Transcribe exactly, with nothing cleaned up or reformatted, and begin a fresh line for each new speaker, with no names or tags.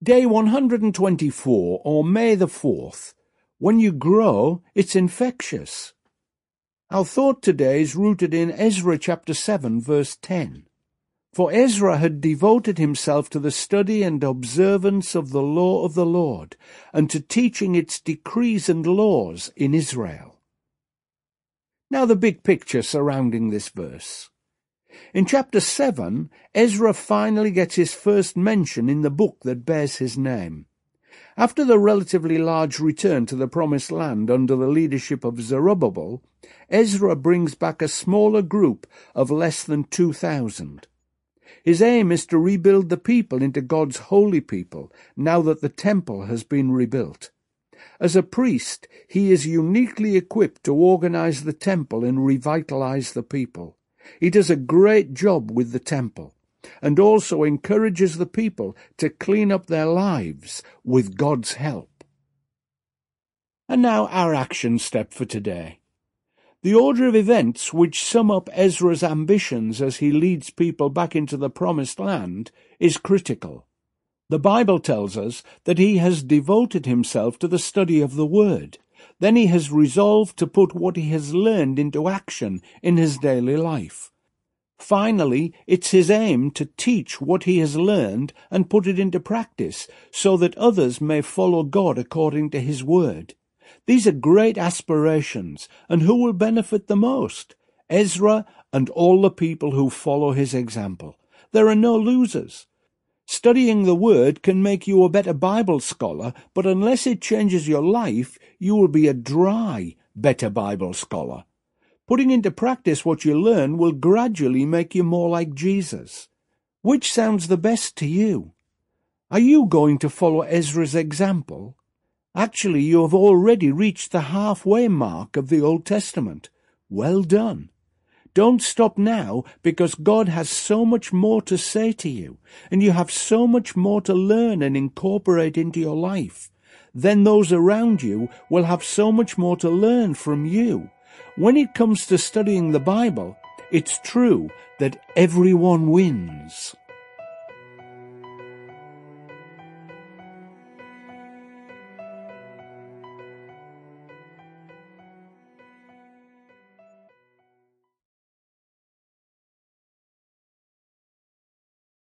Day one hundred twenty-four, or May the fourth. When you grow, it's infectious. Our thought today is rooted in Ezra chapter seven, verse ten. For Ezra had devoted himself to the study and observance of the law of the Lord, and to teaching its decrees and laws in Israel. Now the big picture surrounding this verse. In chapter seven, Ezra finally gets his first mention in the book that bears his name. After the relatively large return to the Promised Land under the leadership of Zerubbabel, Ezra brings back a smaller group of less than two thousand. His aim is to rebuild the people into God's holy people, now that the temple has been rebuilt. As a priest, he is uniquely equipped to organize the temple and revitalize the people. He does a great job with the temple, and also encourages the people to clean up their lives with God's help. And now our action step for today. The order of events which sum up Ezra's ambitions as he leads people back into the Promised Land is critical. The Bible tells us that he has devoted himself to the study of the Word. Then he has resolved to put what he has learned into action in his daily life. Finally, it's his aim to teach what he has learned and put it into practice, so that others may follow God according to his word. These are great aspirations, and who will benefit the most? Ezra and all the people who follow his example. There are no losers. Studying the Word can make you a better Bible scholar, but unless it changes your life, you will be a dry, better Bible scholar. Putting into practice what you learn will gradually make you more like Jesus. Which sounds the best to you? Are you going to follow Ezra's example? Actually, you have already reached the halfway mark of the Old Testament. Well done. Don't stop now, because God has so much more to say to you, and you have so much more to learn and incorporate into your life. Then those around you will have so much more to learn from you. When it comes to studying the Bible, it's true that everyone wins.